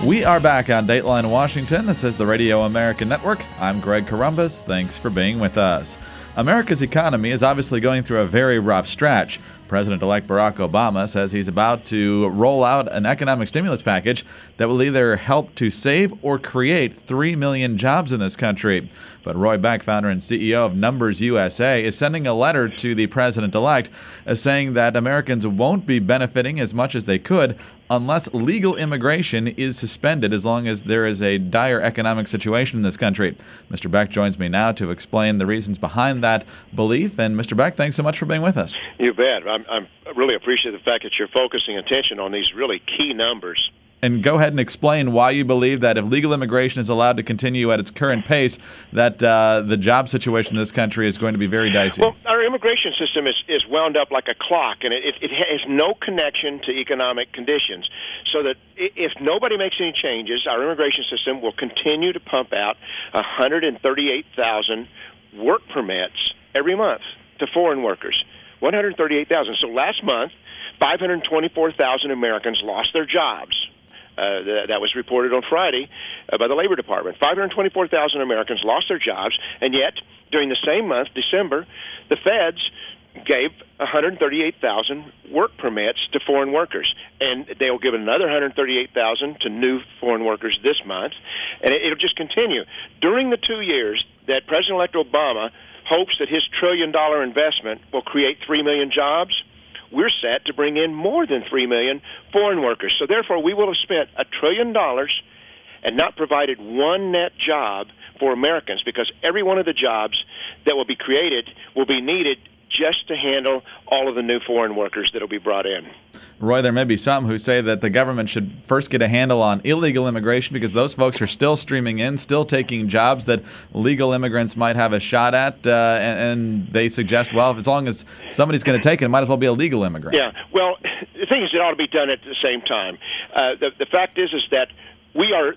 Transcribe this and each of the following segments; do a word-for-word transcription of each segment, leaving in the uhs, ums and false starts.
We are back on Dateline Washington. This is the Radio American Network. I'm Greg Corombos. Thanks for being with us. America's economy is obviously going through a very rough stretch. President-elect Barack Obama says he's about to roll out an economic stimulus package that will either help to save or create three million jobs in this country. But Roy Beck, founder and C E O of Numbers U S A, is sending a letter to the president-elect saying that Americans won't be benefiting as much as they could unless legal immigration is suspended as long as there is a dire economic situation in this country. Mister Beck joins me now to explain the reasons behind that belief. And Mister Beck, thanks so much for being with us. You bet. I'm, I'm really appreciate the fact that you're focusing attention on these really key numbers. And go ahead and explain why you believe that if legal immigration is allowed to continue at its current pace, that uh, the job situation in this country is going to be very dicey. Well, our immigration system is, is wound up like a clock, and it, it, it has no connection to economic conditions. So that if nobody makes any changes, our immigration system will continue to pump out one hundred thirty-eight thousand work permits every month to foreign workers. one hundred thirty-eight thousand. So last month, five hundred twenty-four thousand Americans lost their jobs. Uh, th- that was reported on Friday uh, by the Labor Department. five hundred twenty-four thousand Americans lost their jobs, and yet, during the same month, December, the feds gave one hundred thirty-eight thousand work permits to foreign workers, and they'll give another one hundred thirty-eight thousand to new foreign workers this month, and it- it'll just continue. During the two years that President-elect Obama hopes that his trillion-dollar investment will create three million jobs, we're set to bring in more than three million foreign workers. So therefore, we will have spent a trillion dollars and not provided one net job for Americans, because every one of the jobs that will be created will be needed just to handle all of the new foreign workers that will be brought in. Roy, there may be some who say that the government should first get a handle on illegal immigration because those folks are still streaming in, still taking jobs that legal immigrants might have a shot at, uh, and, and they suggest, well, as long as somebody's going to take it, it might as well be a legal immigrant. Yeah, well, the thing is, it ought to be done at the same time. Uh, the, the fact is, is that we are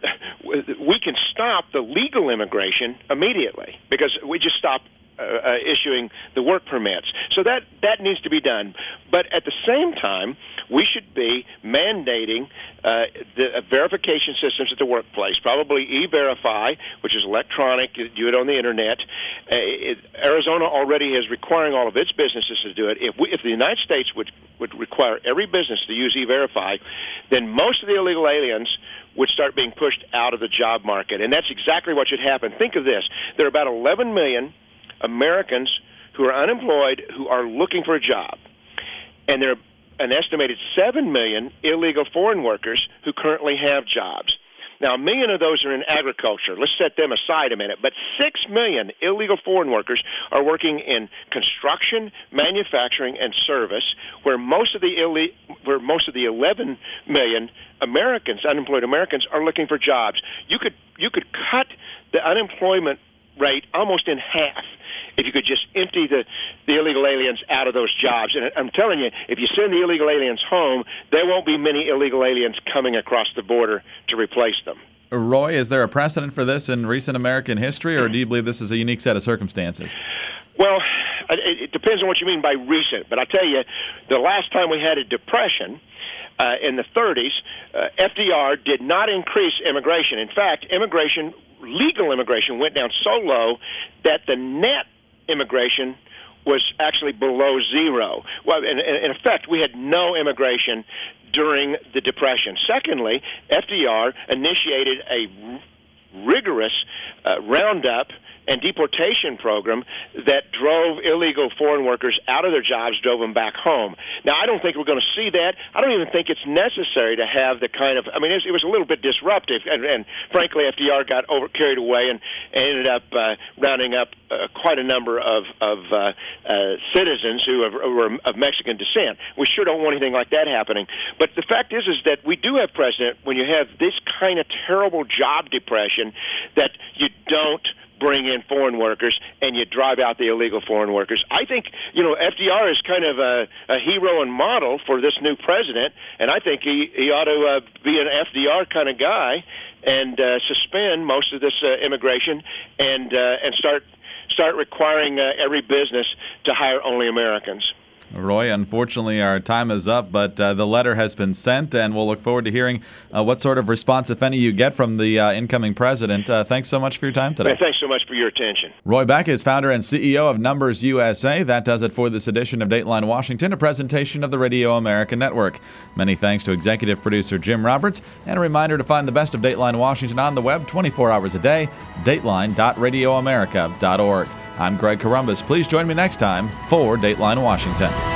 we can stop the legal immigration immediately because we just stop Uh, uh, issuing the work permits. So that, that needs to be done. But at the same time, we should be mandating uh, the uh, verification systems at the workplace, probably E-Verify, which is electronic, you do it on the Internet. Uh, it, Arizona already is requiring all of its businesses to do it. If, we, if the United States would, would require every business to use E-Verify, then most of the illegal aliens would start being pushed out of the job market. And that's exactly what should happen. Think of this. There are about eleven million Americans who are unemployed who are looking for a job. And there are an estimated seven million illegal foreign workers who currently have jobs. Now, a million of those are in agriculture. Let's set them aside a minute. But six million illegal foreign workers are working in construction, manufacturing, and service, where most of the ille- where most of the eleven million Americans, unemployed Americans, are looking for jobs. You could you could cut the unemployment rate almost in half if you could just empty the, the illegal aliens out of those jobs. And I'm telling you, if you send the illegal aliens home, there won't be many illegal aliens coming across the border to replace them. Roy, is there a precedent for this in recent American history, or do you believe this is a unique set of circumstances? Well, it, it depends on what you mean by recent. But I tell you, the last time we had a depression, uh, in the thirties, uh, F D R did not increase immigration. In fact, immigration, legal immigration, went down so low that the net immigration was actually below zero. Well, in, in effect, we had no immigration during the Depression. Secondly, F D R initiated a r- rigorous uh, roundup and deportation program that drove illegal foreign workers out of their jobs, drove them back home. Now, I don't think we're going to see that. I don't even think it's necessary to have the kind of, I mean, it was, it was a little bit disruptive, and, and frankly, F D R got over carried away and, and ended up uh, rounding up uh, quite a number of, of uh, uh, citizens who, have, who were of Mexican descent. We sure don't want anything like that happening. But the fact is, is that we do have precedent when you have this kind of terrible job depression that you don't bring in foreign workers and you drive out the illegal foreign workers. I think, you know, F D R is kind of a, a hero and model for this new president, and I think he, he ought to uh, be an F D R kind of guy and uh, suspend most of this uh, immigration and uh, and start start requiring uh, every business to hire only Americans. Roy, unfortunately, our time is up, but uh, the letter has been sent, and we'll look forward to hearing uh, what sort of response, if any, you get from the uh, incoming president. Uh, thanks so much for your time today. Man, thanks so much for your attention. Roy Beck is founder and C E O of Numbers U S A. That does it for this edition of Dateline Washington, a presentation of the Radio America Network. Many thanks to executive producer Jim Roberts, and a reminder to find the best of Dateline Washington on the web twenty-four hours a day, dateline dot radio america dot org. I'm Greg Corombos. Please join me next time for Dateline Washington.